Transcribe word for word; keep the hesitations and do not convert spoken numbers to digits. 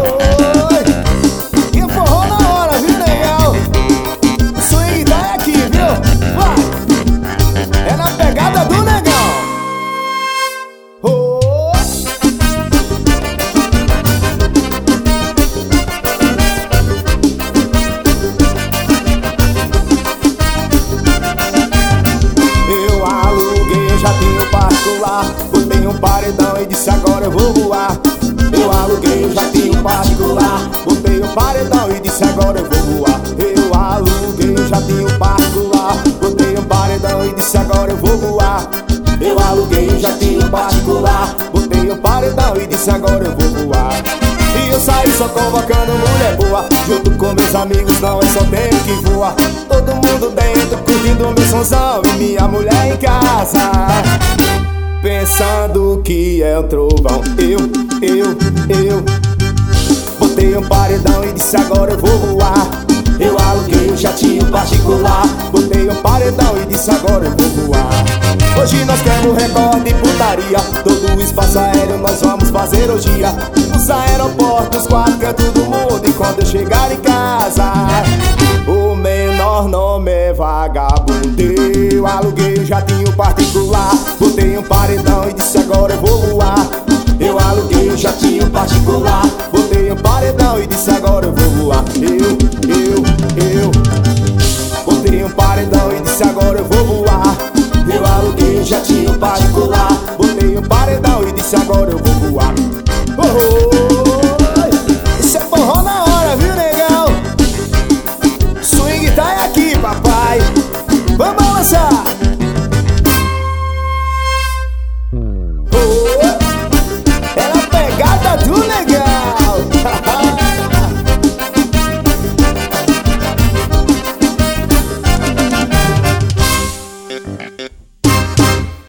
Oi. E forró na hora, viu, negão? O swing tá aqui, viu? Vai. É na pegada do negão. Oh. Eu aluguei, já tenho particular. Botei um paredão e disse agora eu vou voar. Eu aluguei, já tenho particular. Botei um paredão e disse agora eu vou voar. Eu aluguei, já tenho particular. Botei um paredão e disse agora eu vou voar. Eu aluguei, já tenho particular. Botei um paredão e disse agora eu vou voar. E eu saí só convocando mulher boa. Junto com meus amigos, não é só tempo que voa. Todo mundo dentro, curtindo meu sonzão. E minha mulher em casa, pensando que é um trovão. Eu, eu, eu botei um paredão e disse agora eu vou voar. Eu aluguei um jatinho particular. Botei um paredão e disse agora eu vou voar. Hoje nós queremos recorde e putaria. Todo o espaço aéreo nós vamos fazer hoje. Nos aeroportos, quatro cantos do mundo. E quando eu chegar em casa, o menor nome é vagabundo. Eu aluguei um jatinho particular. Botei um paredão e disse agora eu vou voar. Eu aluguei um jatinho particular. Botei um paredão e disse agora eu vou voar. Eu, eu, eu botei um paredão e disse agora eu vou voar. Eu aluguei um jatinho particular. Botei um paredão e disse agora eu vou voar.